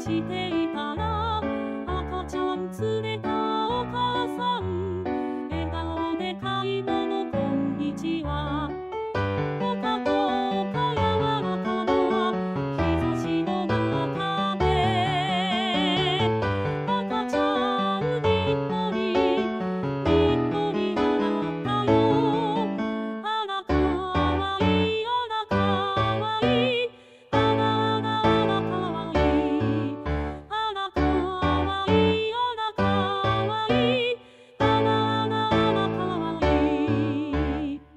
していたら赤ちゃん連れたお母さん笑顔で買い物こんにちはポカポカ柔らかな日差しの中で赤ちゃんにっこりにっこり笑ったよあらかわいいあらかわいいあらあらあらかわいいあらかわいいあらかわいいあらあらあらかわいい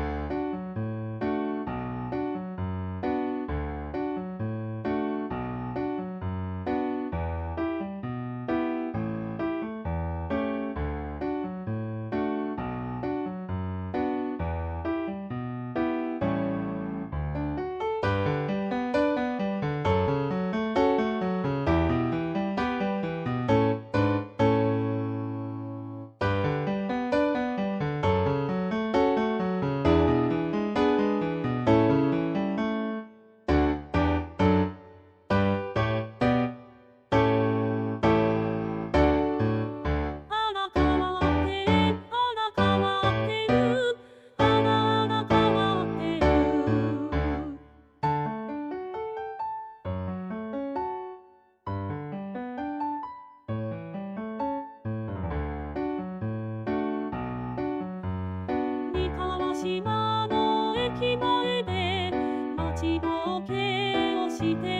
あら変わってあら変わってるあらあら変わってる三河島の駅前で待ちぼうけをして